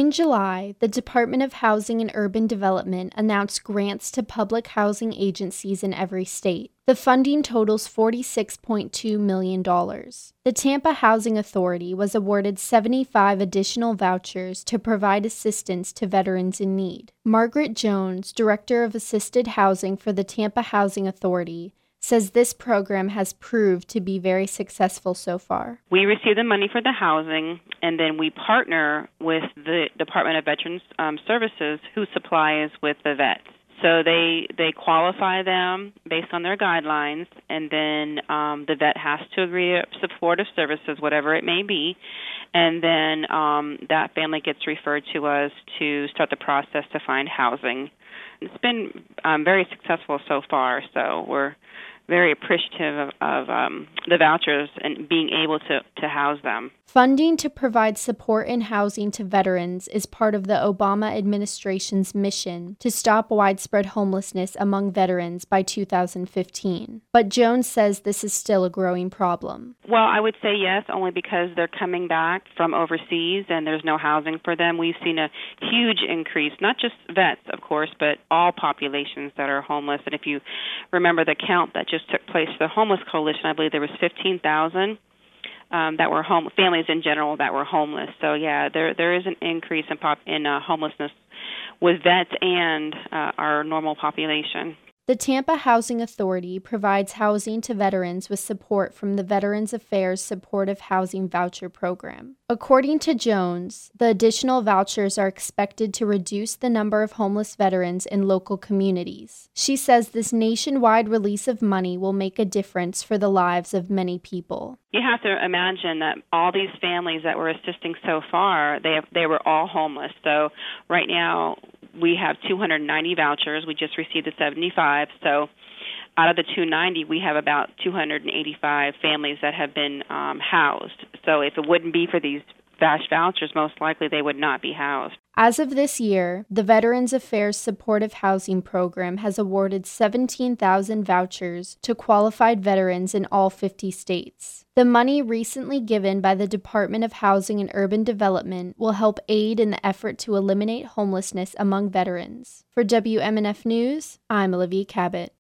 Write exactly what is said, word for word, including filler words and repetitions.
In July, the Department of Housing and Urban Development announced grants to public housing agencies in every state. The funding totals forty-six point two million dollars. The Tampa Housing Authority was awarded seventy-five additional vouchers to provide assistance to veterans in need. Margaret Jones, Director of Assisted Housing for the Tampa Housing Authority, says this program has proved to be very successful so far. We receive the money for the housing, and then we partner with the Department of Veterans um, Services, who supplies with the vets. So they they qualify them based on their guidelines, and then um, the vet has to agree to supportive services, whatever it may be, and then um, that family gets referred to us to start the process to find housing. It's been um, very successful so far, so we're very appreciative of, of um, the vouchers and being able to, to house them. Funding to provide support and housing to veterans is part of the Obama administration's mission to stop widespread homelessness among veterans by two thousand fifteen. But Jones says this is still a growing problem. Well, I would say yes, only because they're coming back from overseas and there's no housing for them. We've seen a huge increase, not just vets, of course, but all populations that are homeless. And if you remember the count that just took place, the Homeless Coalition, I believe there was fifteen thousand. Um, that were home families in general that were homeless. So yeah, there there is an increase in pop in uh, homelessness with vets and uh, our normal population. The Tampa Housing Authority provides housing to veterans with support from the Veterans Affairs Supportive Housing Voucher Program. According to Jones, the additional vouchers are expected to reduce the number of homeless veterans in local communities. She says this nationwide release of money will make a difference for the lives of many people. You have to imagine that all these families that we're assisting so far, they have, they were all homeless. So right now we have two hundred ninety vouchers. We just received the seventy-five. So out of the two hundred ninety, we have about two hundred eighty-five families that have been um, housed. So if it wouldn't be for these vouch vouchers, most likely they would not be housed. As of this year, the Veterans Affairs Supportive Housing Program has awarded seventeen thousand vouchers to qualified veterans in all fifty states. The money recently given by the Department of Housing and Urban Development will help aid in the effort to eliminate homelessness among veterans. For W M N F News, I'm Olivia Cabot.